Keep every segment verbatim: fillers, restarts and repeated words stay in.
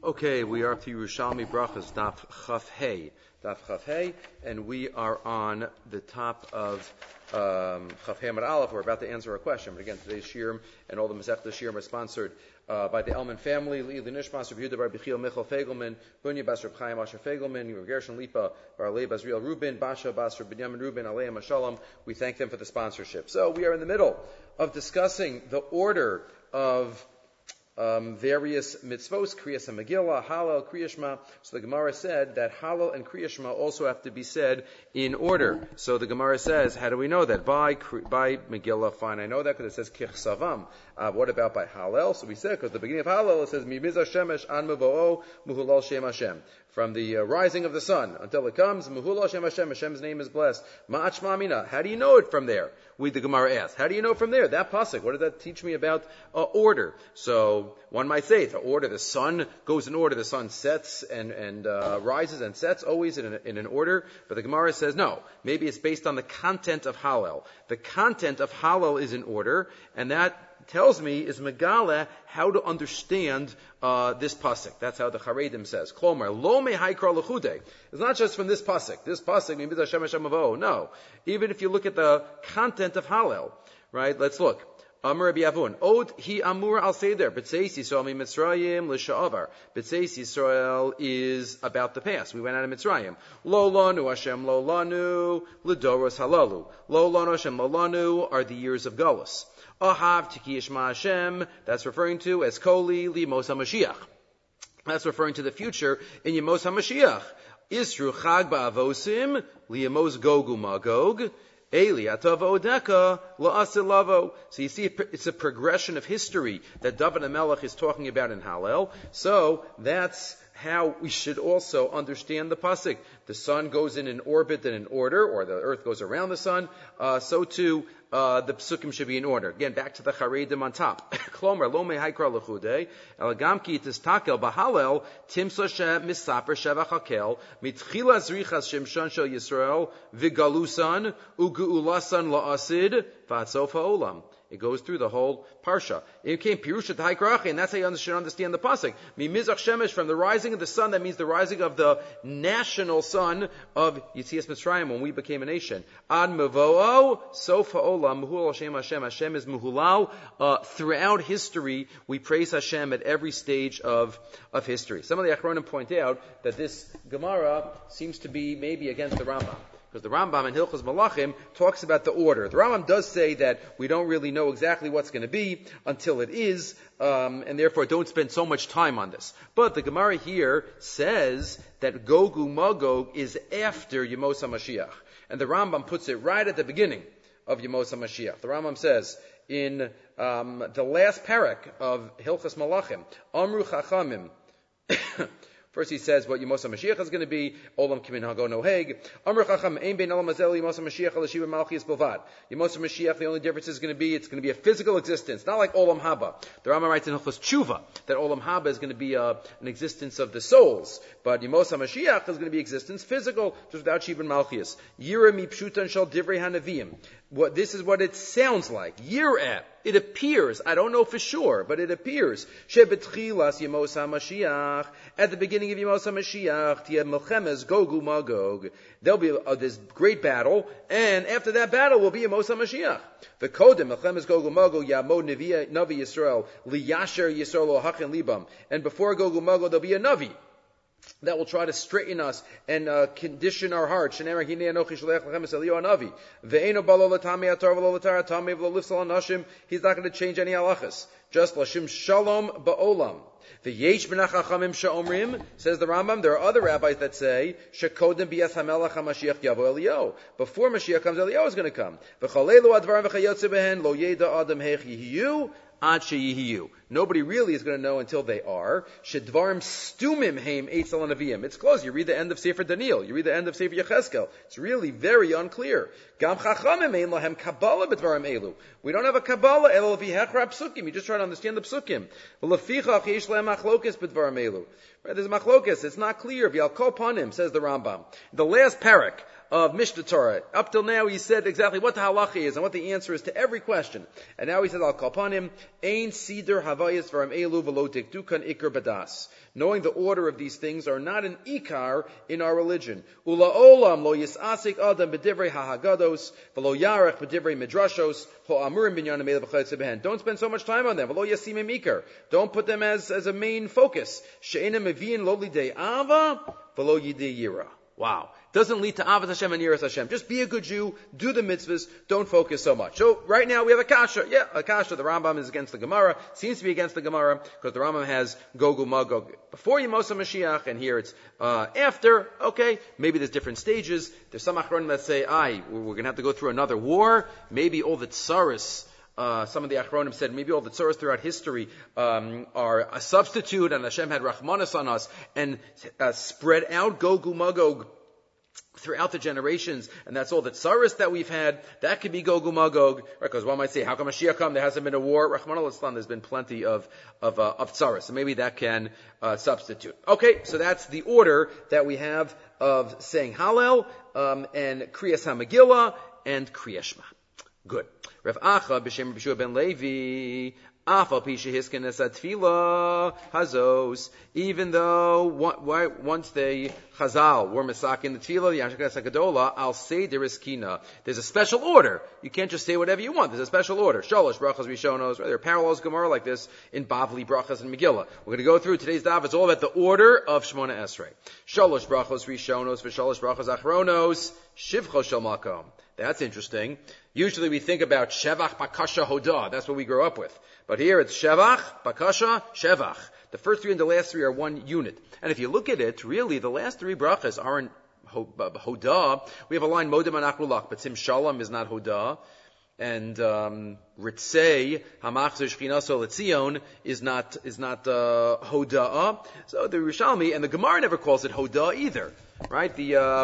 Okay, we are up to Yerushalmi Brachas, Daf Chaf Hey. Daf Chaf Hey, and we are on the top of um, Chaf Hey Amud Aleph. We're about to answer a question, but again, today's Shirim and all the Masechta Shirim are sponsored uh, by the Elman family. Li Nishmas, Rav Yehuda Bar Bichil Michal Fegelman, Bunya Bas Reb Chaim Asher Fegelman, Rav Gershon Lipa Bar Leib Azriel Rubin, Basha Bas Reb Binyamin Rubin, Aleim Mashalom. We thank them for the sponsorship. So we are in the middle of discussing the order of Um, various mitzvos, Kriyas and Megillah, Hallel, Kriyashma. So the Gemara said that Hallel and Kriyashma also have to be said in order. So the Gemara says, how do we know that? By by Megillah, fine, I know that because it says Kich Savam. Uh, what about by Hallel? So we said, because the beginning of Hallel, it says, Mimiza Shemesh an Mevo'o, Muhulal Shem Hashem. From the uh, rising of the sun until it comes, Muhulal Shem Hashem, Hashem's name is blessed. Ma'ach Ma'amina. How do you know it from there? We, the Gemara asks, how do you know from there? That pasuk, what did that teach me about uh, order? So one might say, the order, the sun goes in order, the sun sets and, and uh, rises and sets always in an, in an order. But the Gemara says, no, maybe it's based on the content of Hallel. The content of Hallel is in order, and that tells me is Megala how to understand uh, this pasuk. That's how the Charedim says. Klomar, lo me haikra lechude. It's not just from this pasuk. This pasuk, maybe Hashem Hashem Avo. No. Even if you look at the content of Hallel, right? Let's look. Amar Rabbi Avun. Od hi amur al seder. B'tzeis Yisrael mi Mitzrayim l'sha'avar. B'tzeis Yisrael is about the past. We went out of Mitzrayim. Lo lanu Hashem lo lanu l'doros halalu. Lo lanu Hashem lo lanu are the years of Galus. Ahav tiki yishma Hashem. That's referring to as Koli limos HaMashiach. That's referring to the future in Yemos HaMashiach. Isru chag ba'avosim liyemos gogu magog. Eli atavo odeka la'asilavo. So you see, it's a progression of history that David HaMelech is talking about in Hallel. So that's how we should also understand the pasuk. The sun goes in an orbit and in order, or the earth goes around the sun. Uh, so too, uh, the psukim should be in order. Again, back to the charedim on top. Klomer lo me haikra lechude elagam ki tistakel b'Hallel timsa she misaper shevach hakel mitchila zrichas shimshon shel Yisrael v'galusan ugeulasan la'asid v'atzof ha'olam. It goes through the whole parsha. It came pirusha to haikrachi, and that's how you should understand the pasuk. Mimizach shemesh, from the rising of the sun, that means the rising of the national sun of Yitzias Mitzrayim when we became a nation. Ad mevo'o sof ha'olam muhulal Hashem Hashem. Hashem is muhulal uh, throughout history. We praise Hashem at every stage of of history. Some of the Achronim point out that this Gemara seems to be maybe against the Rambam. Because the Rambam in Hilchos Malachim talks about the order. The Rambam does say that we don't really know exactly what's going to be until it is, um, and therefore don't spend so much time on this. But the Gemara here says that Gogu Magog is after Yemos HaMashiach. And the Rambam puts it right at the beginning of Yemos HaMashiach. The Rambam says in um, the last parak of Hilchos Malachim, Amru Chachamim, first he says what Yemos HaMashiach is going to be. Olam kimin hago noheg. Amr chacham ein bein olam hazel Yemos HaMashiach alashiva malchias bilvad. Yemos HaMashiach, the only difference is going to be, it's going to be a physical existence, not like Olam Haba. The Rambam writes in Hilchos Tshuva that Olam Haba is going to be uh, an existence of the souls, but Yemos HaMashiach is going to be existence physical, just without Shiva and Malchias. Yira mi pshutan shal divrei hanavim. What this is what it sounds like. Yir'eh. It appears, I don't know for sure, but it appears, Shebetchilas Yemos HaMashiach, at the beginning of Yemos HaMashiach, Tia Melchemes Gogu Magog, there'll be uh, this great battle, and after that battle will be Yemos HaMashiach. The Kodem, Melchemes Gogu Magog, Yamod Navi Yisrael, Liyasher Yisrael Hachin Libam, and before Gogu Magog there'll be a Navi that will try to straighten us and uh, condition our hearts. He's not going to change any halachas. Just lashim shalom ba'olam. The yesh b'nach hachamim she'omrim, says the Rambam, there are other rabbis that say, shekodem b'yas hamelach hamashiach yavo Eliyahu. Before Mashiach comes, Eliyahu is going to come. V'chalelu advarim v'chayotze behen, lo yeda adam heich yihiyu, ad sheyihiyu. Nobody really is going to know until they are. Shedvarim stumim heim eitz al anaviyim. It's close. You read the end of Sefer Daniel. You read the end of Sefer Yecheskel. It's really very unclear. Gam chachamim ein lahem kabbalah b'dvarim elu. We don't have a kabbalah elo v'hechra psukim. You just try to understand the psukim. V'lefichach yesh lehem machlokes b'dvarim elu. Right? There's machlokes. It's not clear. V'yal kol panim, says the Rambam. The last parak of Mishnah Torah. Up till now, he said exactly what the halacha is and what the answer is to every question. And now he says, Al Kalpanim, Ein Sider havayis v'ram elu v'lo dikdukan ikar badas. Knowing the order of these things are not an ikar in our religion. Ula olam lo yisasik adam b'divrei hahagados v'lo yarech b'divrei midrashos ho'amurim binyan ha'meilah b'chayetze behen. Don't spend so much time on them. V'lo yasimim ikar. Don't put them as, as a main focus. She'ena mevi'in lo lidei ava v'lo yidei yira. Wow. Doesn't lead to Ahavas Hashem and Yiras Hashem. Just be a good Jew, do the mitzvahs, don't focus so much. So right now we have a kasha. Yeah, a kasha. The Rambam is against the Gemara. Seems to be against the Gemara because the Rambam has Gogu Magog before Yemos HaMashiach, and here it's uh, after. Okay, maybe there's different stages. There's some achronim that say, "Aye, we're going to have to go through another war." Maybe all the tsaris. Uh, some of the achronim said maybe all the tsuras throughout history um, are a substitute, and Hashem had rachmanas on us and uh, spread out Gogu Magog throughout the generations, and that's all the tsaris that we've had. That could be Gogu Magog, right? Because one might say, how come Mashiach come? There hasn't been a war. Rahman al-Islam, there's been plenty of of, uh, of tsaris, so maybe that can uh, substitute. Okay, so that's the order that we have of saying Hallel um, and Kriyas HaMegillah and Kriyas Shema. Good. Rav Acha b'shem B'shua ben Levi, afal pisha hisken esat tefillah hazos. Even though once they Chazal were masakin the tefillah, the Yashak Gadola, I'll say there is kina. There's a special order. You can't just say whatever you want. There's a special order. Shalosh brachas rishonos. There are parallels Gemara like this in Bavli brachas and Megillah. We're going to go through today's daf. It's all about the order of Shemona Esrei. Shalosh brachos rishonos v'shalosh brachos achronos shivcho shel makom. That's interesting. Usually we think about Shevach, Bakasha, Hodah. That's what we grow up with. But here it's Shevach, Bakasha, Shevach. The first three and the last three are one unit. And if you look at it, really, the last three brachas aren't Hodah. We have a line, Modem Anachlulach, but Sim Shalom is not Hodah. And um, Ritzei, Hamachzer Shchinaso Letzion is not, is not uh, Hodah. So the Yerushalmi, and the Gemara never calls it Hodah either. Right? The... Uh,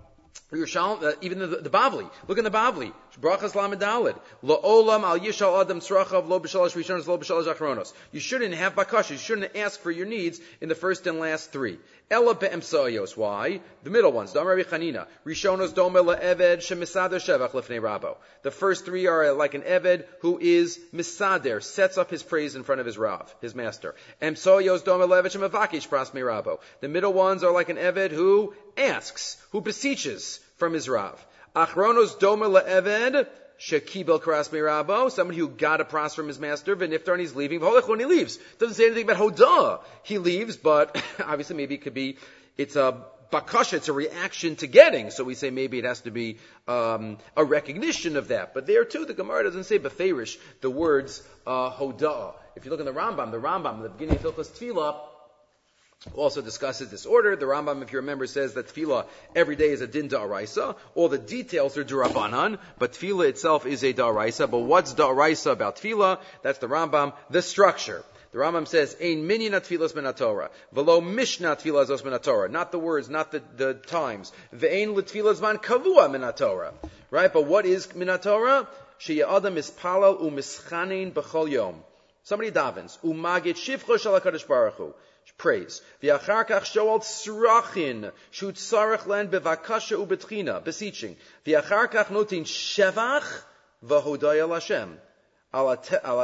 Uh, even the, the Bavli. Look in the Bavli. Brachas Lamedalid. Lo olam al yishal adam tzrachav lo b'shalosh rishonos lo b'shalosh achronos. You shouldn't have bakasha. You shouldn't ask for your needs in the first and last three. Ela be'emsayos. Why? The middle ones. Dam Rabbi Chanina. Rishonos dome le'eved shemisader shevach lefnei rabo. The first three are like an eved who is misader, sets up his praise in front of his rav, his master. Emsayos dome le'eved shemavakish pras mei rabo. The middle ones are like an eved who asks, who beseeches from his rav. Achronos dome le'eved shekibel kras mei rabo. Somebody who got a pras from his master. V'niftar, and he's leaving. V'holech, when he leaves. Doesn't say anything about hodah. He leaves, but obviously maybe it could be, it's a bakasha, it's a reaction to getting. So we say maybe it has to be um, a recognition of that. But there too, the Gemara doesn't say beferish the words uh, hodah. If you look in the Rambam, the Rambam, the beginning of Hilchos Tefillah, also discusses this order. The Rambam, if you remember, says that tefillah every day is a din da'araisa. All the details are d'Rabbanan, but tefillah itself is a da'araisa. But what's da'araisa about tefillah? That's the Rambam, the structure. The Rambam says, Ein minyan tefillas min haTorah, v'lo mishnah tefillah zos min haTorah. Not the words, not the, the times. Ve'ein l'tefillah zman kavua min haTorah. Right? But what is min haTorah? Sheya adam mispalal u'mischanein b'chol yom. Somebody davens. U'magit shivcho shel HaKadosh Baruch Hu. Praise. V'achar kach shoal tzrachin shu tzarech len bevakasha ubetchina, beseeching. V'achar kach notin shevach v'hodaya l'Hashem. So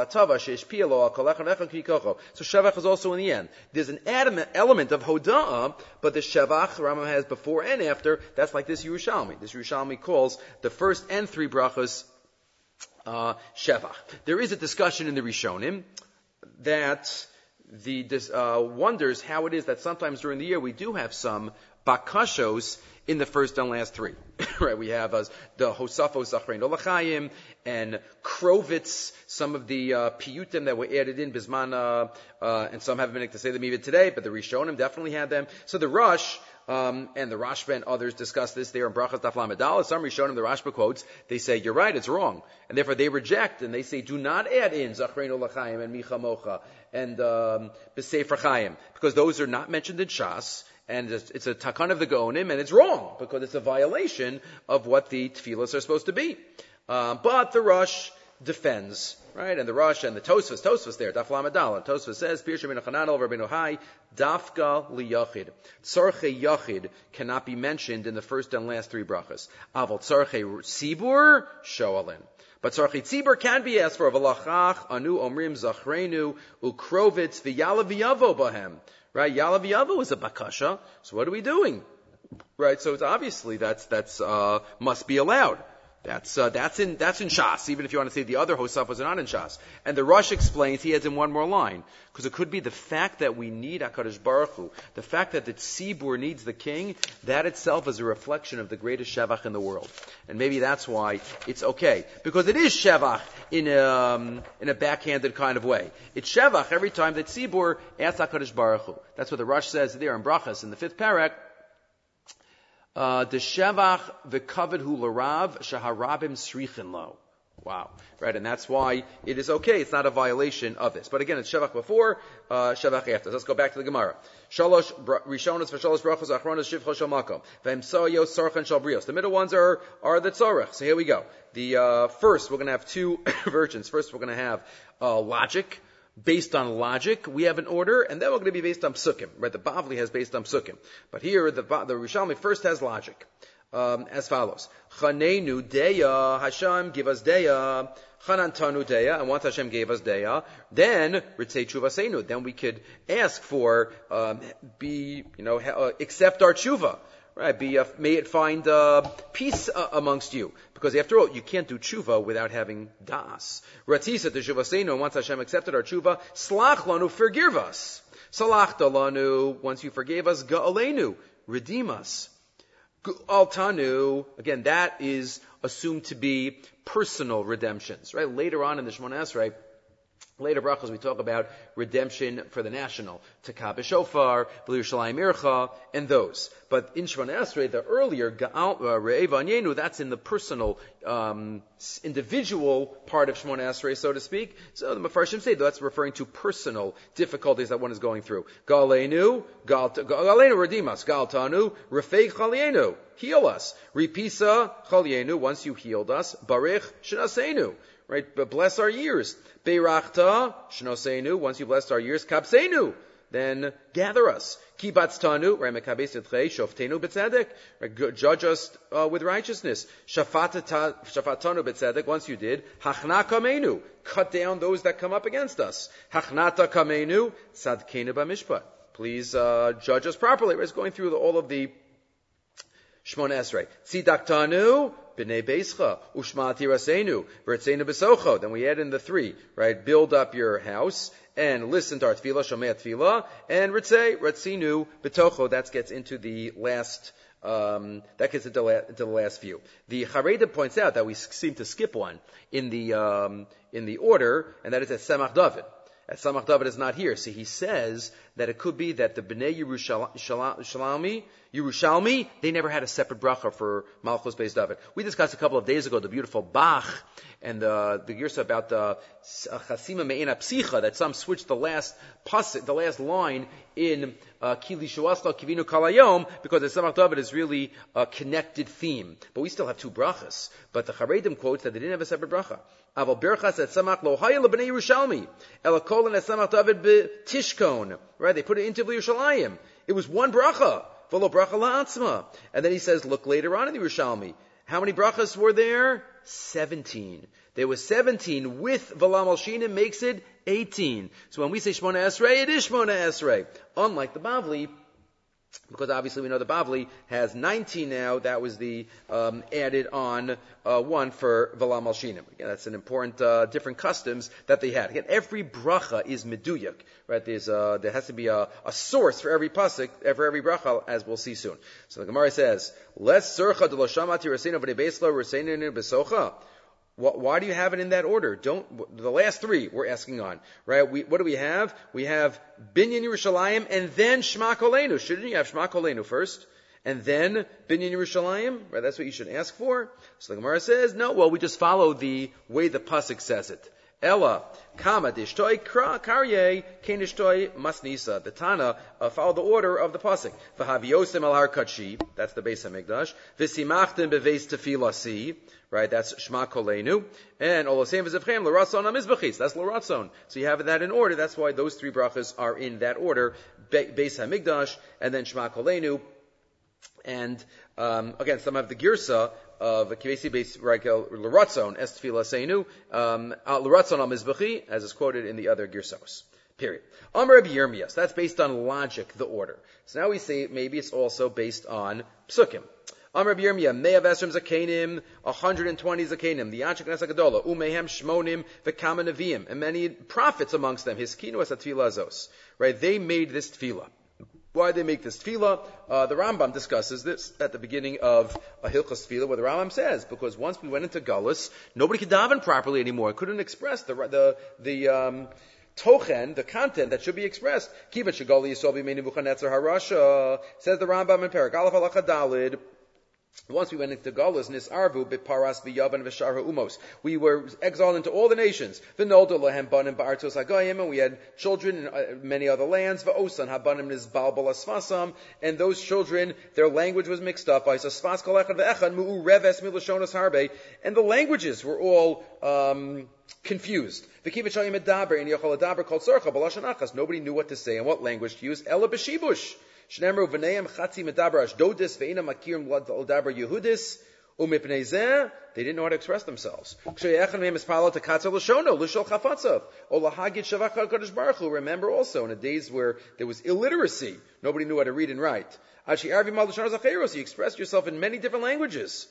shevach is also in the end. There's an element of hoda'ah, but the shevach Rambam has before and after. That's like this Yerushalmi. This Yerushalmi calls the first and three brachas uh, shevach. There is a discussion in the Rishonim that the this, uh, wonders how it is that sometimes during the year we do have some bakashos in the first and last three. Right? We have uh, the Hosafos Achrein Olachayim and Krovitz, some of the uh, piyutim that were added in Bisman, uh, uh, and some haven't been able to say them even today, but the Rishonim definitely had them. So the Rush, um, and the Rashba and others discuss this there in Brachas Daf Lamed Aleph. Some Rishonim, the Rashba quotes, they say, you're right, it's wrong. And therefore they reject, and they say, do not add in Zachrein Olachayim and Micha Mocha and um, B'Sefer Chaim, because those are not mentioned in Shas, and it's, it's a takan of the Gaonim, and it's wrong, because it's a violation of what the tefillas are supposed to be. Uh, but the Rush defends right? And the Rosh and the Tosfos, Tosfos there, Daf Lamed Daled. Tosfos says, Pirsha min Chananel Rabbeinu Hai, Dafka liyachid. Tzarchei yachid cannot be mentioned in the first and last three brachas. Aval tzarchei tzibur shoalin. But tzarchei tzibur can be asked for. V'lachach anu omrim zachrenu ukrovitz v'yala v'yavo bahem. Right? Yala v'yavo is a bakasha. So what are we doing? Right? So it's obviously that's that's uh must be allowed. That's uh, that's in that's in Shas, even if you want to say the other Hosafos are not in Shas. And the Rosh explains, he adds in one more line, because it could be the fact that we need HaKadosh Baruch Hu, the fact that the Tzibur needs the king, that itself is a reflection of the greatest Shevach in the world. And maybe that's why it's okay. Because it is Shevach in a, um, in a backhanded kind of way. It's Shevach every time that Tzibur asks HaKadosh Baruch Hu. That's what the Rosh says there in Brachas, in the fifth parak. Uh, the Shevach v'kavod hu l'rav shaharabim srichin lo. Wow. Right, and that's why it is okay. It's not a violation of this. But again, it's Shevach before, uh, Shevach after. Let's go back to the Gemara. Shalosh Rishonos v'shalosh brachos achronos shivcha shel makom. V'emsoyo sarchan shel brios. The middle ones are, are the tzorech. So here we go. The, uh, first, we're gonna have two versions. First, we're gonna have, uh, logic. Based on logic, we have an order, and then we're going to be based on psukim. Right? The Bavli has based on psukim. But here, the, the Rishalmi first has logic. Um, as follows. Chanenu deya, Hashem, give us deya. Chanantanu deya, and once Hashem gave us deya, then, Ritzei Tshuvaseinu, then we could ask for, um, be, you know, uh, accept our tshuva. Right, be uh, may it find uh, peace uh, amongst you, because after all, you can't do tshuva without having das. Ratzisa teshuvaseinu, once Hashem accepted our tshuva, slach lanu, forgive us. Salachta lanu, once you forgave us, ga'aleinu, redeem us. Altanu, again, that is assumed to be personal redemptions. Right, later on in the Shemona Esrei, later brachos, we talk about redemption for the national, Takah b'shofar, B'Yerushalayim Ircha, and those. But in Shemona Esrei, the earlier Ga'al Re'eva Anyenu, that's in the personal, um, individual part of Shemona Esrei, so to speak. So the Mefarshim say that's referring to personal difficulties that one is going through. Ga'aleinu, Ga'aleinu redeem us. Ga'altanu, Refei Chalienu, heal us. Ripisa Chalienu, once you healed us. Barich Shnaseinu. Right, but bless our years. Beirachta, shnoseinu, once you blessed our years, kapseinu, then gather us. Kibatztanu, right, mekabes etchei, shoftenu betzedek, right, judge us uh, with righteousness. Shafatanu betzedek, once you did, hachna kamenu, cut down those that come up against us. Hachnata kamenu, tzadkenu b'mishpat. Please uh, judge us properly. Right, it's going through the, all of the Shmona Esrei. Tzidaktanu, b'nei beischa, ushmati raseinu, v'retzeinu b'socho. Then we add in the three, right? Build up your house, and listen to our tefillah, shomei tefillah, and ritzei, retzinu, b'tocho. That gets into the last, um, that gets into, la- into the last view. The Charedim points out that we seem to skip one in the, um, in the order, and that is at Semach David. At Samach David is not here. So he says that it could be that the Bnei Yerushalmi, Yerushalmi, they never had a separate bracha for Malchus Beis David. We discussed a couple of days ago the beautiful Bach and uh, the Girsa about the Chasima Me'ena Psicha, that some switched the last pasuk, the last line in Kili Shuasla Kivinu Kalayom, because the Samach David is really a connected theme. But we still have two brachas. But the Charedim quotes that they didn't have a separate bracha. Aval Berchas at Samach Lo Hayel Bnei Yerushalmi Elakolin at Samach David Tishkon. Right? They put it into Yerushalayim. It was one bracha. V'lo bracha la'atzma. And then he says, look later on in the Yerushalmi. How many brachas were there? Seventeen. There was seventeen with V'lam al-Shinim makes it eighteen. So when we say Shmona Esrei, it is Shmona Esrei. Unlike the Bavli, because obviously we know the Bavli has nineteen now. That was the um, added on uh, one for V'lam al-Shinim. Again, that's an important, uh, different customs that they had. Again, every bracha is meduyak, right? There's uh, there has to be a, a source for every pasuk, for every bracha, as we'll see soon. So the Gemara says, "Les surcha de lo shamati rasinu v'nei beislo rasinu besocha." Why do you have it in that order? Don't, the last three we're asking on, right? We, what do we have? We have Binyan Yerushalayim and then Shema Kolenu. Shouldn't you have Shema Kolenu first? And then Binyan Yerushalayim? Right? That's what you should ask for. So the Gemara says, no, well, we just follow the way the pasuk says it. Ella, kama dishtoi karye, kenishtoi masnisa. The Tana uh, followed the order of the pasuk. V'haviosem al har kachi, that's the Beis Hamikdash. V'simachtem beveis tefilasi, right? That's Shema Kolenu. And olosem v'zevchem l'ratzon hamizbachis. That's l'ratzon. So you have that in order. That's why those three brachas are in that order. Be- Beis Hamikdash, and then Shema Kolenu. And um, again, some have the girsa of Kivesi Beis L'Ratzon Es Tefila Seinu L'Ratzon Al Mizbechi, as is quoted in the other girsos. Period. Amar Rabbi Yirmiyah. So that's based on logic, the order. So now we say maybe it's also based on psukim. Amar Rabbi Yirmiyah, Me'av Esrim Zakenim, one hundred twenty Zakenim, the Yanchik Nesa Gadola, Umehem Shmonim, V'Kama Neviim, and many prophets amongst them, Hiskinu Es HaTefila Azos. Right? They made this tefillah. Why they make this tefillah? Uh, the Rambam discusses this at the beginning of a Hilchos Tefillah, where the Rambam says, because once we went into Galus, nobody could daven properly anymore. Couldn't express the the the um, tochen, the content that should be expressed. Kivat Shagali Yisrael B'Mei Nebuchadnezzar Harasha, says the Rambam in Perek Aleph Halacha Dalid. Once we went into Galus, Nisarvu, Biparas, Biyavan, Vishara Umos. We were exiled into all the nations. Vinoldo Lahem Banim Ba'artos Hagayim, and we had children in uh, many other lands. Va'osan Habanim Nizbal Balasfasam, and those children, their language was mixed up. Va'isasfas Kol Echad Ve'echad, Mu'u Reves Milashonas Harbe, and the languages were all um, confused. V'kivat Shayim Edaber, and Yochol Edaber called Sorcha, Balashan Achas. Nobody knew what to say and what language to use. Ela B'shibush. Shnemru v'neim chatzi medaber ashdodis ve'ina makirim l'daber Yehudis umipnei zeh. They didn't know how to express themselves. Remember also in the days where there was illiteracy, nobody knew how to read and write. You expressed yourself in many different languages.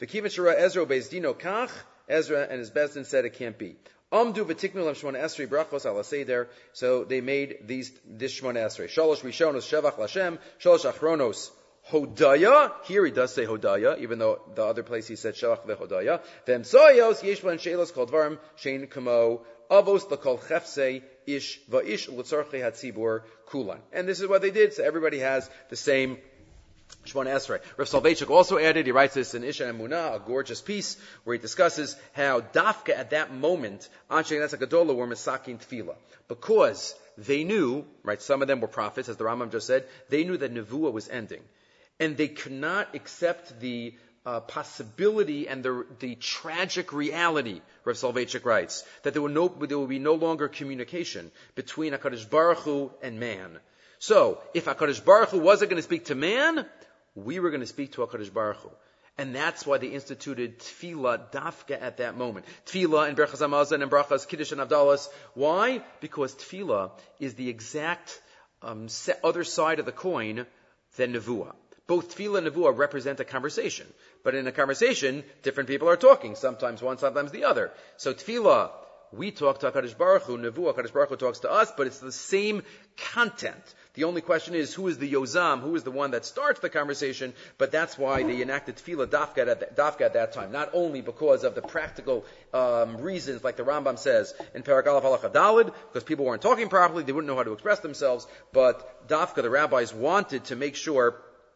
Ezra and his Bezdin said it can't be. Amdu v'tiknu lam shmona esrei brachos ala seder. So they made these this shmona esrei. Shalosh rishonos shevach lashem. Shalosh achronos hodaya. Here he does say hodaya, even though the other place he said shevach vehodaya. V'emsoyos yeshvan shelos kol dvarim shein kamo avos l'kol chefsei ish va'ish l'tzorchei hatzibur kulan. And this is what they did. So everybody has the same Shmona Esrei. Rav Soloveitchik also added, he writes this in Isha Emunah, a gorgeous piece, where he discusses how Dafka at that moment, Anshe Nesa Gadola were Mesakin Tefillah. Because they knew, right, some of them were prophets, as the Rambam just said, they knew that Nevuah was ending. And they could not accept the uh, possibility and the, the tragic reality, Rav Soloveitchik writes, that there would, no, there would be no longer communication between HaKadosh Baruch Hu and man. So, if HaKadosh Baruch Hu wasn't going to speak to man, we were going to speak to HaKadosh Baruch Hu. And that's why they instituted Tefillah Dafka at that moment. Tefillah and Berachas Hamazon and Brachas Kiddush and Avdalas. Why? Because Tefillah is the exact um, other side of the coin than Nevuah. Both Tefillah and Nevuah represent a conversation. But in a conversation, different people are talking. Sometimes one, sometimes the other. So Tefillah, we talk to HaKadosh Baruch Hu, Nevuah, HaKadosh Baruch Hu talks to us, but it's the same content. The only question is, who is the Yozam, who is the one that starts the conversation, but that's why they enacted Tefillah Dafka at, Dafka at that time. Not only because of the practical um, reasons, like the Rambam says in Perek Aleph Halacha Dalid, because people weren't talking properly, they wouldn't know how to express themselves, but Dafka, the rabbis wanted to make sure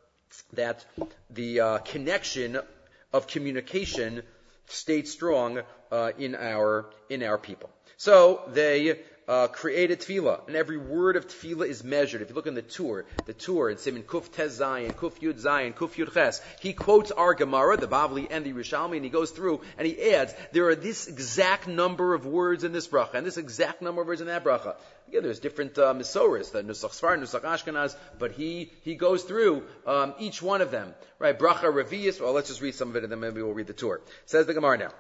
that the uh, connection of communication stayed strong uh, in our in our people. So they uh, created tefillah, and every word of tefillah is measured. If you look in the Tur, the Tur in Siman Kuf Tez Zayin, Kuf Yud Zayin, Kuf Yud Ches, he quotes our Gemara, the Bavli and the Yerushalmi, and he goes through and he adds, there are this exact number of words in this bracha, and this exact number of words in that bracha. Again, there's different uh, Misoras, the Nusach Sfar, Nusach Ashkenaz, but he he goes through um, each one of them. Right, bracha Revius, well, let's just read some of it, and then maybe we'll read the Tur. Says the Gemara now.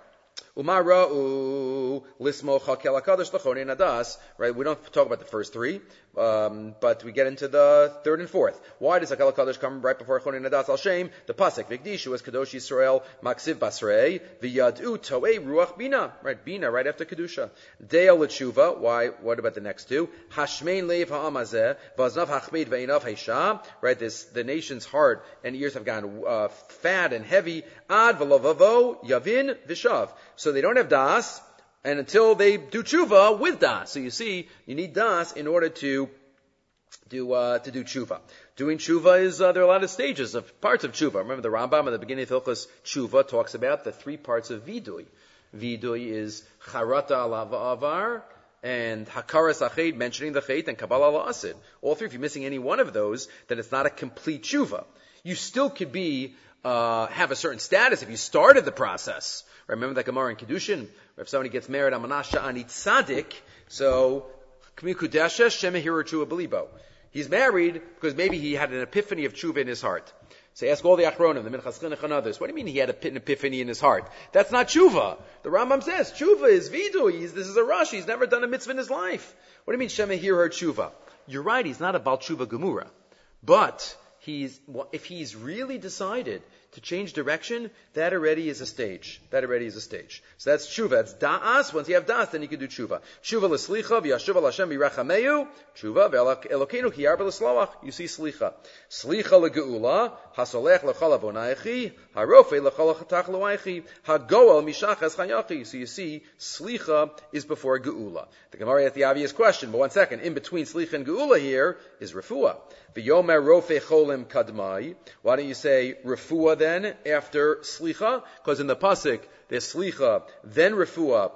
Umara'u lismocha kel hakadosh l'chonei nadas. Right, we don't talk about the first three, um, but we get into the third and fourth. Why does Hakel Hakadosh come right before chonei nadas al shem? The pasuk v'gdishu as kadosh Yisrael maksiv basrei v'yadu toei ruach bina. Right, bina right after kedusha. De'al l'tshuva. Why? What about the next two? Hashmein leiv ha'amazeh v'aznav hachmeid ve'inav heisha. Right, this the nation's heart and ears have gotten uh, fat and heavy. Ad v'lovavo yavin v'shav. So they don't have das, and until they do tshuva with das. So you see, you need das in order to do uh, to do tshuva. Doing tshuva is uh, there are a lot of stages of parts of tshuva. Remember the Rambam at the beginning of Hilchos Tshuva talks about the three parts of vidui. Vidui is charata ala va'avar, and hakaras ached, mentioning the chet, and kabbalah ala asid. All three, if you're missing any one of those, then it's not a complete tshuva. You still could be, uh, have a certain status if you started the process. Remember that Gemara in Kedushin, if somebody gets married, amanasha ani tzadik, so, kmi kudesha shemehir tshuva belibo. He's married because maybe he had an epiphany of tshuva in his heart. So ask all the achronim, the Minchas Chinuch and others. What do you mean he had an epiphany in his heart? That's not tshuva. The Rambam says tshuva is vidu. He's, this is a Rashi. He's never done a mitzvah in his life. What do you mean shemehir her tshuva? You're right. He's not a bal tshuva gemura, but he's well, if he's really decided to change direction, that already is a stage. That already is a stage. So that's tshuva. That's da'as. Once you have da'as, then you can do tshuva. Tshuva l'slicha, v'yashuva l'Hashem b'rachameu. Tshuva, v'elokeinu ki yarba l'sloach. You see slicha. Slicha l'geula, hasolech l'chol avonaychi, harofe l'chol chatach l'waychi, hagoel mishachas chayachi. So you see, slicha is before geula. The Gemara has the obvious question, but one second. In between slicha and geula here is refuah. V'yomer rofe cholim kadmai. Why don't you say refuah then? Then after slicha, because in the pasuk there's slicha, then refuah,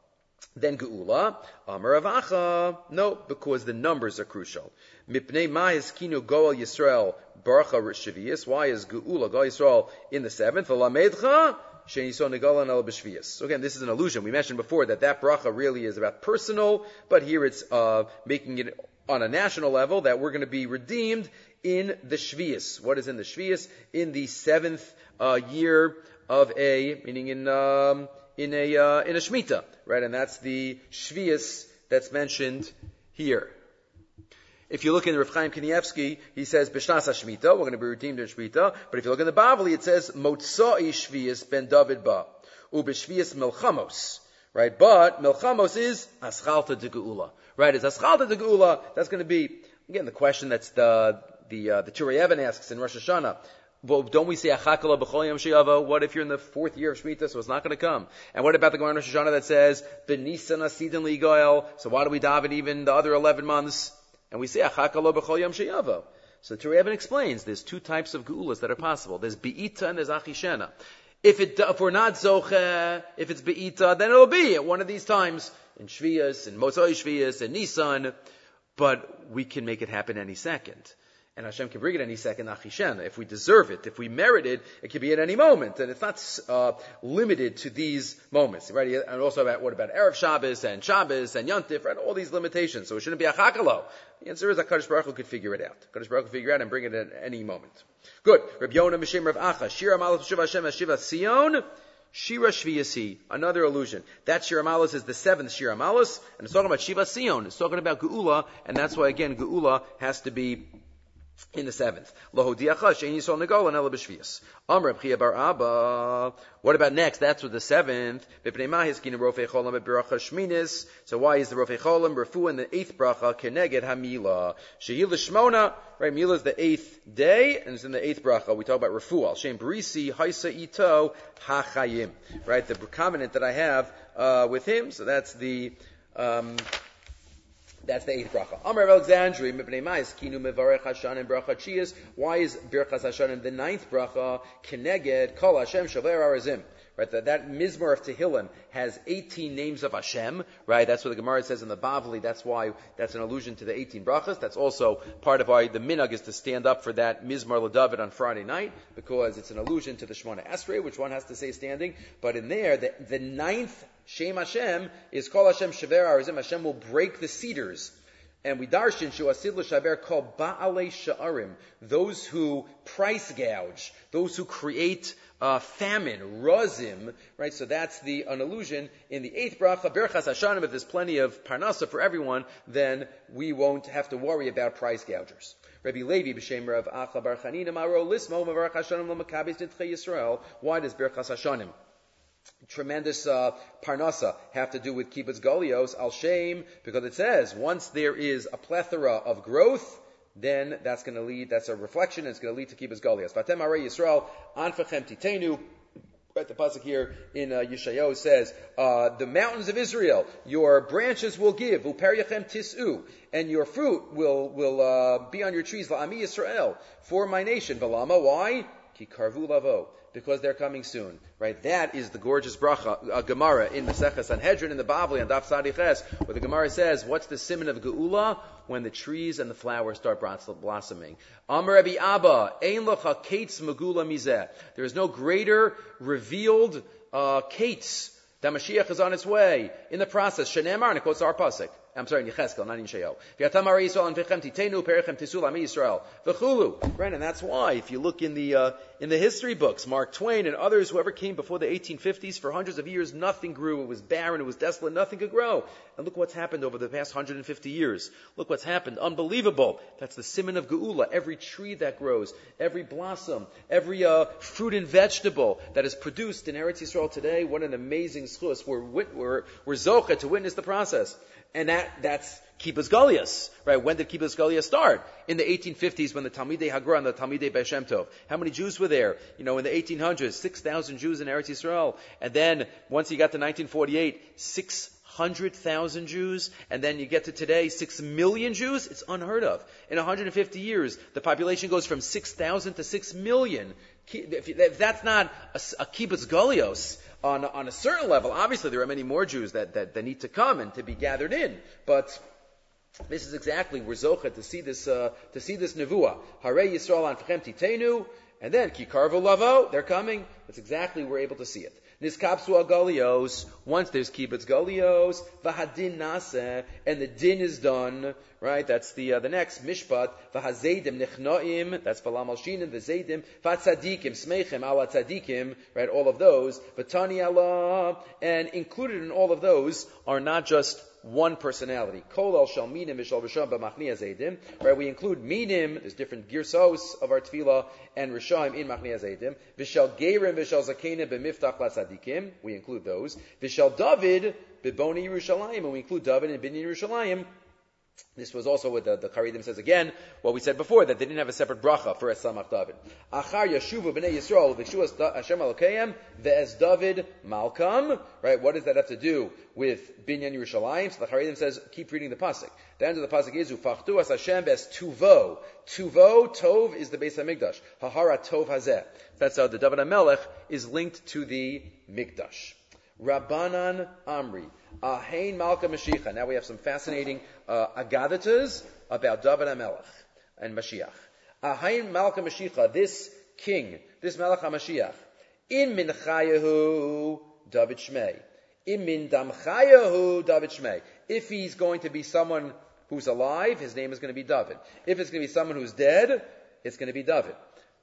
then geula. Amar avacha, no, because the numbers are crucial. Mipnei ma hiskinu goel Yisrael barucha shvius. Why is geula goel Yisrael in the seventh? V'lamedcha she'nison negalan el b'shvius. So again, this is an allusion. We mentioned before that that bracha really is about personal, but here it's uh, making it on a national level that we're going to be redeemed in the Shvius. What is in the Shvius? In the seventh uh, year of a, meaning in um, in a uh, in a Shemitah, right? And that's the Shvius that's mentioned here. If you look in Rav Chaim Kanievsky, he says B'shnas HaShemitah, we're going to be redeemed in Shemitah. But if you look in the Bavli, it says Motzai Shvius ben David ba u'b'Shvius Melchamos, right? But Melchamos is Aschalta de Geula, right? It's Aschalta de Geula. That's going to be again the question that's the The uh, the Turei Even asks in Rosh Hashanah, well, don't we say achakala b'chol yom she'yavo? What if you're in the fourth year of Shemitah, so it's not going to come? And what about the Gemara in Rosh Hashanah that says b'nisan asidin ligoel? So why do we daven even the other eleven months? And we say achakala b'chol yom she'yavo. So the Turei Even explains there's two types of geulas that are possible. There's be'ita and there's achishena. If it if we're not zoche, if it's be'ita, then it'll be at one of these times in Shvius, in Motzai Shvius, in Nisan. But we can make it happen any second. And Hashem can bring it any second, achishen. If we deserve it, if we merit it, it can be at any moment. And it's not uh, limited to these moments. Right? And also, about, what about Erev Shabbos and Shabbos and Yontif, right? All these limitations. So it shouldn't be a chakalo. The answer is that Kadosh Baruch Hu could figure it out. Kadosh Baruch Hu could figure it out and bring it at any moment. Good. Reb Yonah Mishem Rav Acha. Shira Malach Shiva Hashem Shiva Sion. Shira Shviyasi. Another allusion. That Shira Malus is the seventh Shira Malus. And it's talking about Shiva Sion. It's talking about Geula. And that's why, again, Geula has to be in the seventh. What about next? That's with the seventh. So why is the Rofei Cholam refu in the eighth bracha keneged hamila? Shehil Shmona, right? Mila is the eighth day, and it's in the eighth bracha. We talk about refu. Al Shem Brisi Haisa Ito Hachayim. Right? The covenant that I have uh, with him. So that's the. Um, That's the eighth bracha. Amar of Alexandria, Mipnei Ma'is, Kinu Mevarech Hashanim Bracha Chias. Why is Birchas Hashanim the ninth bracha? Keneged Kol Hashem Shaver Arazim. Right, that, that Mizmor of Tehillim has eighteen names of Hashem, right? That's what the Gemara says in the Bavli. That's why, that's an allusion to the eighteen brachas. That's also part of why the minhag is to stand up for that Mizmor LeDavid on Friday night, because it's an allusion to the Shemona Esrei, which one has to say standing. But in there, the, the ninth Shem Hashem is Kol Hashem Shaver Arazim. Hashem will break the cedars. And we darshan shu asid l'shaber called ba'alei sha'arim, those who price gouge, those who create uh, famine, razim, right? So that's the an allusion in the eighth bracha, Berchas Hashanim. If there's plenty of parnasa for everyone, then we won't have to worry about price gougers. Rabbi Levi b'shem Rav Acha bar Chanina maro lismo mevarach Hashanim l'makabes nitchei Yisrael. Why does Berchas Hashanim, tremendous uh, parnasa, have to do with kibbutz golios? Al shem, because it says once there is a plethora of growth, then that's going to lead, that's a reflection, and it's going to lead to kibbutz golios. Vatem arei Yisrael anfachem titenu. Right, the pasuk here in uh, Yeshayahu says, uh, the mountains of Israel, your branches will give, uperyachem tis'u, and your fruit will will uh, be on your trees, la'ami Yisrael, for my nation. Valama, why? Ki karvu lavo, because they're coming soon. Right? That is the gorgeous bracha, uh, Gemara in Masechah Sanhedrin in the Bavli on Daf Sadiches, where the Gemara says, what's the siman of Geula? When the trees and the flowers start blossoming. Amar Rabbi Abba, Ein lecha kates megula mizeh. There is no greater revealed uh, kates. That Mashiach is on its way in the process. Shenemar, and it quotes our pasuk. I'm sorry, in Yechezkel, not in Sheol. V'yatamar Yisrael and v'chem titenu perechem tisul ami Yisrael v'chulu. Right, and that's why if you look in the uh, in the history books, Mark Twain and others, whoever came before the eighteen fifties, for hundreds of years, nothing grew. It was barren. It was desolate. Nothing could grow. And look what's happened over the past one hundred fifty years. Look what's happened. Unbelievable. That's the siman of Geula. Every tree that grows, every blossom, every uh, fruit and vegetable that is produced in Eretz Yisrael today. What an amazing schus. We're we're we're zocha to witness the process. And that, that's Kibbutz Galias, right? When did Kibbutz Galias start? In the eighteen fifties when the Talmidei Hagra and the Talmidei Beis Shem Tov. How many Jews were there? You know, in the eighteen hundreds, six thousand Jews in Eretz Yisrael. And then, once you got to nineteen forty-eight, six hundred thousand Jews. And then you get to today, six million Jews. It's unheard of. In one hundred fifty years, the population goes from six thousand to six million. If that's not a, a Kibbutz Galios, On, on a certain level, obviously there are many more Jews that, that, that need to come and to be gathered in. But this is exactly, we're zocha to see this, uh, to see this nevuah. Harei Yisrael anfechem titenu, and then ki karvu lavo, they're coming. That's exactly, we're able to see it. Niskapsu al galios, once there's kibbutz galios, v'hadin naseh, and the din is done, right? That's the uh, the next mishpat. V'hazedim nichnoim, that's v'lam al shinin, v'zedim, v'tzadikim, smechem ala tzadikim, right? All of those, v'tani Allah, and included in all of those are not just one personality. Kol al shal minim v'shal risham b'machni hazedim, right? We include minim, there's different girsos of our tefillah, and risham in machni hazedim, v'shal gerim v'shal zakenim b'miftach latzadikim, we include those, v'shal David b'boni Yerushalayim, and we include David and Binyan Yerushalayim. This was also what the, the Charidim says again, what we said before, that they didn't have a separate bracha for Es Samach David. Achar Yashuvu b'nei Yisrael v'kshu Hashem Elokeim ve'es David Malkam. Right, what does that have to do with Binyan Yerushalayim? So the Charidim says, keep reading the pasuk. The end of the pasuk is Ufachtu as Hashem ve'es Tuvo. Tuvo, Tov is the Beis HaMikdash. Hahara Tov Hazeh. That's how the David HaMelech is linked to the Mikdash. Rabbanan Amri. Ahain Malka Mashiach. Now we have some fascinating uh, agadatas about David HaMelech and Mashiach. Ahain Malka Mashiach, this king, this Melech HaMashiach. In min chayahu David Shmei. In min dam chayahu David Shmei. If he's going to be someone who's alive, his name is going to be David. If it's going to be someone who's dead, it's going to be David.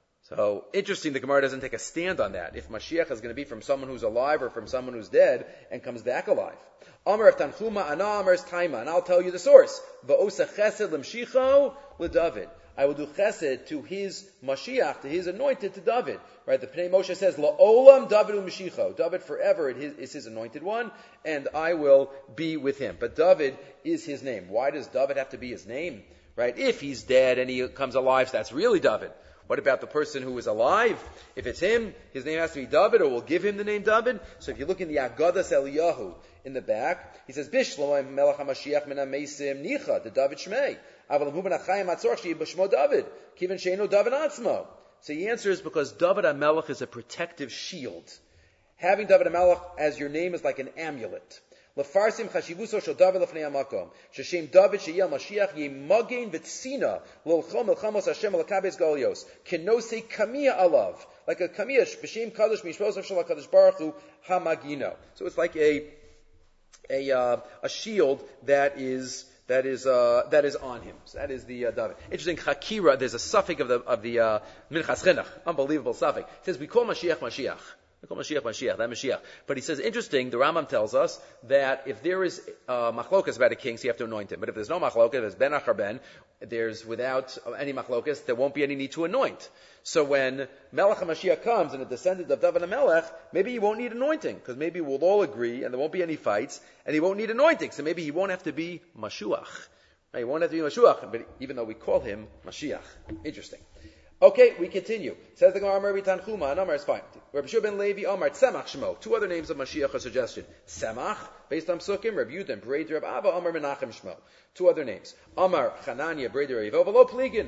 So, interesting, the Gemara doesn't take a stand on that. If Mashiach is going to be from someone who's alive or from someone who's dead and comes back alive. Amar of Tanchuma, Ana Amar's Taima, and I'll tell you the source. Va'osa chesed l'mshicho l'David. I will do chesed to his Mashiach, to his anointed, to David. Right? The Pnei Moshe says, La'olam David u'mshicho. David forever is his anointed one, and I will be with him. But David is his name. Why does David have to be his name? Right? If he's dead and he comes alive, that's really David. What about the person who is alive? If it's him, his name has to be David, or we'll give him the name David. So if you look in the Agadas Eliyahu in the back, he says, Bishlo Melech HaMashiach min HaMeisim Nicha, the David Shmei. Aval Hu ben Achayim Atzorach Shehi B'Shmo David, Kiven Sheino David Atzmo. So the answer is because David HaMelech is a protective shield. Having David HaMelech as your name is like an amulet. Lefarsim chashivuso shel David lefnei hamakom. Sheshem David sheyel Mashiach yemagen v'tzina lolchom melchamos Hashem elakabes galios. Kenosei kamiya alav, like a kamiya b'shem kadosh mishposav shel Hakadosh Baruch Hu hamagino. So it's like a a uh, a shield that is that is uh, that is on him. So that is the uh, David. Interesting Chakira. There's a suffix of the of the uh, Minchas Chinuch. Unbelievable suffix. It says we call Mashiach Mashiach. We call Mashiach Mashiach, that Mashiach. But he says, interesting, the Rambam tells us that if there is uh, machlokas about a king, so you have to anoint him. But if there's no machlokas, if there's ben achar ben, there's without any machlokas, there won't be any need to anoint. So when Melech HaMashiach comes and a descendant of David HaMelech, maybe he won't need anointing, because maybe we'll all agree and there won't be any fights, and he won't need anointing, so maybe he won't have to be Mashuach. Right, he won't have to be Mashuach, but even though we call him Mashiach. Interesting. Okay, we continue. Says the Gemara, Rabbi Tanchuma, and Amar is fine. Rabbi Shua ben Levi, Amar, Tzemach Shmo. Two other names of Mashiach are suggestion. Tzemach, based on Sukkim, Rabbi Yudah, Breder, Rabbi Abba, Amar Menachem Shmo. Two other names. Amar, Chananya, Breder, Rabbi Velo Pligin.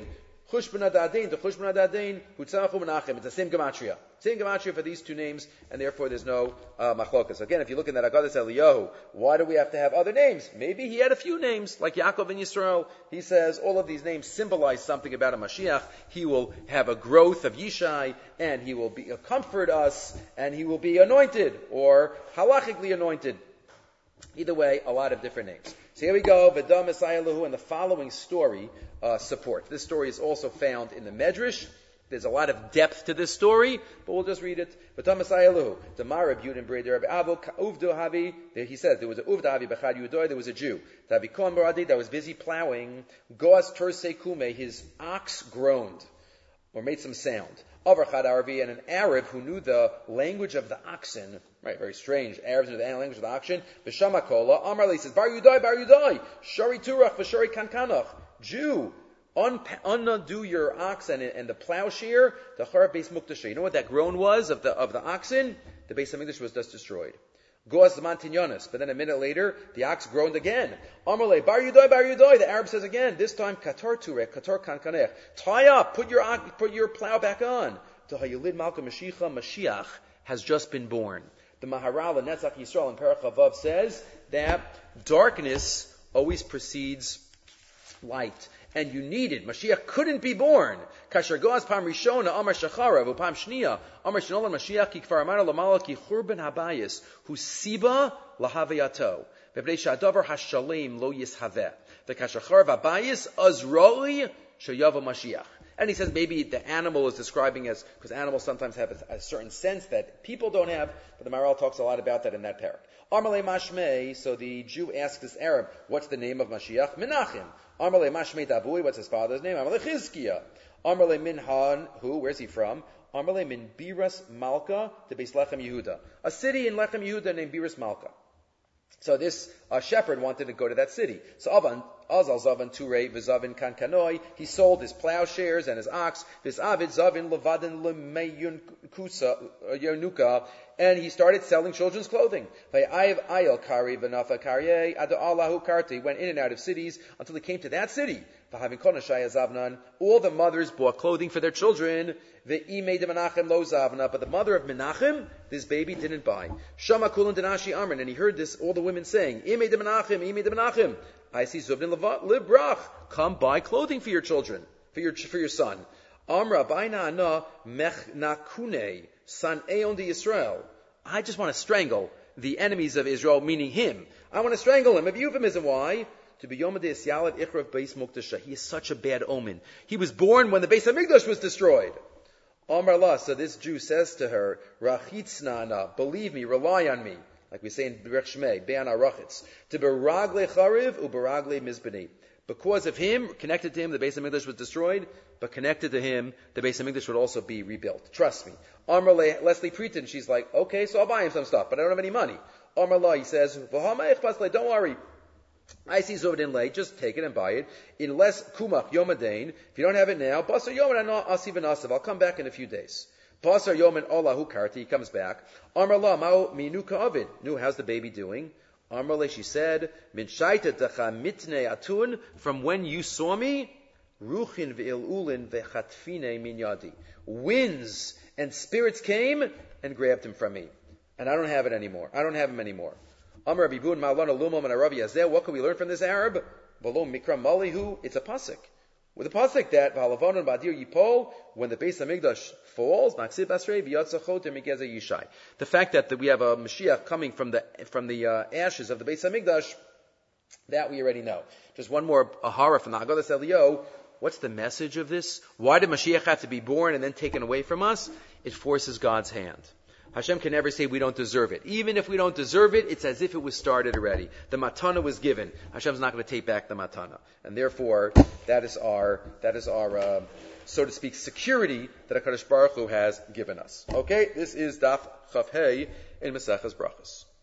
Chushbun Adadein to Chushbun Adadein, Hutzachu Menachem. It's the same gematria. Same gematria for these two names, and therefore there's no uh, machlokas. Again, if you look in that Agadas Eliyahu, why do we have to have other names? Maybe he had a few names, like Yaakov and Yisrael. He says all of these names symbolize something about a Mashiach. He will have a growth of Yishai, and he will be uh, comfort us, and he will be anointed, or halachically anointed. Either way, a lot of different names. So here we go, V'dam Esayalahu, and the following story uh, supports. This story is also found in the Medrash. There's a lot of depth to this story, but we'll just read it. V'dam Esayalahu, Damar Reb Yudin Breder Reb Avo, Uvdo Havi, he says, there was a Uvda Havi Bechad Yudoi, there was a Jew, Tavi Kon Baradi, that was busy plowing, Goas Terse Kume, his ox groaned, or made some sound. Avarchad Arabi, and an Arab who knew the language of the oxen, right, very strange, Arabs knew the language of the oxen, V'shama Kola, Amar Le says, Bar Yudai, Bar Yudai, Shari Turach, V'shari Kankanach, Jew, un- undo your oxen and, and the plowshare, the Charav Beis Muktasha. You know what that groan was of the of the oxen? The Beis HaMikdash was just destroyed. Goas Mantinyanis, but then a minute later, the ox groaned again. Amarle, Bar Yudoi, Bar Yudoi. The Arab says again, this time, Katar Turek, Katar Kankanech. Tie up, put your put your plow back on. Tahayulid Malka Mashiach, Mashiach has just been born. The Maharal and Netzach Yisrael in Perach Havav says that darkness always precedes light. And you needed. Mashiach couldn't be born. Kasher goaz pam rishona amar shachara v'pam shniya amar shnolan Mashiach ki kfar amar lamala ki churban habayis hu siba lahaveyato v'bnei shadavar hashalim lo yishaveh v'kashachar v'abayis azroi sheyava Mashiach. And he says maybe the animal is describing as, because animals sometimes have a, a certain sense that people don't have, but the Maharal talks a lot about that in that parak. Amarle Mashmei, so the Jew asks this Arab, what's the name of Mashiach? Menachem. Amarle Mashmei Dabui, what's his father's name? Amarle Chizkiah. Amarle Minhan, who, where's he from? Amarle Min Biras Malka to Beis Lechem Yehuda. A city in Lechem Yehuda named Biras Malka. So this uh, shepherd wanted to go to that city. So Avan, Azal Zavan Turei v'Zavin Kankanoi, he sold his plowshares and his ox. This Avid Zavin Levadin Lemeyun Yonuka, and he started selling children's clothing. V'Ayiv Ayel Kari v'Nafa Karye Ada Allahu Karti, went in and out of cities until he came to that city. V'Havin Konashaya Zavnan, all the mothers bought clothing for their children. V'Imei de Menachem lo Zavna, but the mother of Menachem, this baby didn't buy. Shama Kulun Denashi Amrin, and he heard this, all the women saying, Imei de Menachem, Imei de Menachem. I see Zuvnin Librach, come buy clothing for your children, for your for your son. Amra Baina Ana Mechnakune San Eon de Yisrael. I just want to strangle the enemies of Israel, meaning him. I want to strangle him. A euphemism. Why? To be Yom Yalat Ichrav Beis Muktasha. He is such a bad omen. He was born when the Beis Hamikdash was destroyed. Amar La, so this Jew says to her, Rachitznana, believe me, rely on me. Like we say in Berech Shmei, Be'an HaRachitz. To Beragle Chariv, Uberagle Mizbani. Because of him, connected to him, the Beis HaMikdash was destroyed, but connected to him, the Beis HaMikdash would also be rebuilt. Trust me. Amar Le, Leslie Preeton, she's like, okay, so I'll buy him some stuff, but I don't have any money. Amar La, he says, don't worry. I see Zovadin late, just take it and buy it. Unless Kumach Yomadain, if you don't have it now, Basar Yoman Asiv and Asiv, I'll come back in a few days. Basar Yoman Allahu Karti, he comes back. Amar La, Mao Minuka Ovid. Nu, how's the baby doing? Amar Le, she said, Min Shaita Dacha Mitne Atun, from when you saw me, Ruchin Ve'ilulin Ve'chatfine Min Yadi. Winds and spirits came and grabbed him from me. And I don't have it anymore. I don't have him anymore. Amar Rabbi Bun Ma'alana Lumam and Arabi Yazeh. What can we learn from this Arab? Below Mikra Malihu, it's a pasuk. With a pasuk that V'halavanon Ba'adir Yipol, when the Beis Hamikdash falls, Maksib Asrei V'yatzachot Mikeze Yishai. The fact that, that we have a Mashiach coming from the from the uh, ashes of the Beis Hamikdash, that we already know. Just one more ahara from the Haggadah Eliyahu. What's the message of this? Why did Mashiach have to be born and then taken away from us? It forces God's hand. Hashem can never say we don't deserve it. Even if we don't deserve it, it's as if it was started already. The matana was given. Hashem's not going to take back the matana. And therefore, that is our, that is our, uh, so to speak, security that HaKadosh Baruch Hu has given us. Okay, this is Daf Chaf Hey in Maseches Brachos.